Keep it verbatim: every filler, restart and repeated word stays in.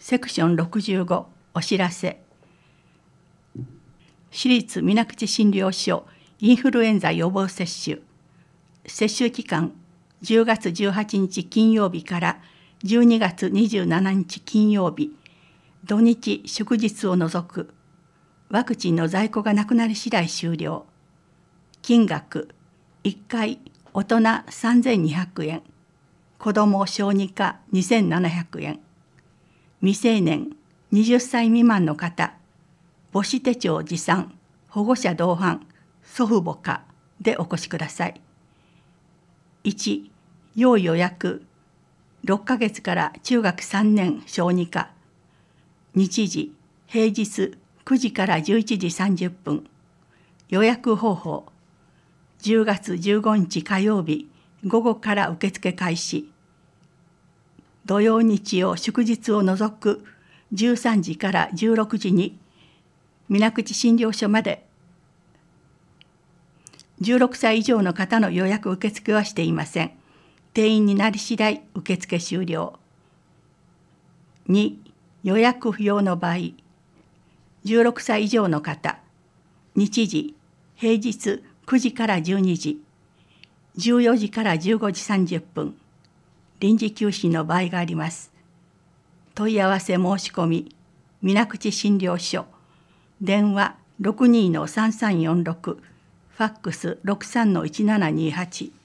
セクションろくじゅうごお知らせ。私立水口診療所インフルエンザ予防接種。接種期間じゅうがつじゅうはちにち金曜日からじゅうにがつにじゅうしちにち金曜日、土日祝日を除く。ワクチンの在庫がなくなり次第終了。金額いっかい大人さんぜんにひゃくえん、子ども小児科にせんななひゃくえん、未成年はたち未満の方、母子手帳持参、保護者同伴、祖父母かでお越しください。いち、要予約、ろっかげつから中学さんねん小児科、日時、平日くじからじゅういちじさんじゅっぷん、予約方法、じゅうがつじゅうごにち火曜日午後から受付開始。土曜日曜祝日を除くじゅうさんじからじゅうろくじに水口診療所まで。じゅうろくさい以上の方の予約受付はしていません。定員になり次第受付終了。に、予約不要の場合、じゅうろくさい以上の方、日時、平日くじからじゅうにじ、じゅうよじからじゅうごじさんじゅっぷん、臨時休診の場合があります。問い合わせ申し込み、水口診療所、電話 ろくにーのさんさんよんろく、ファックス ろくさんのいちななにはち。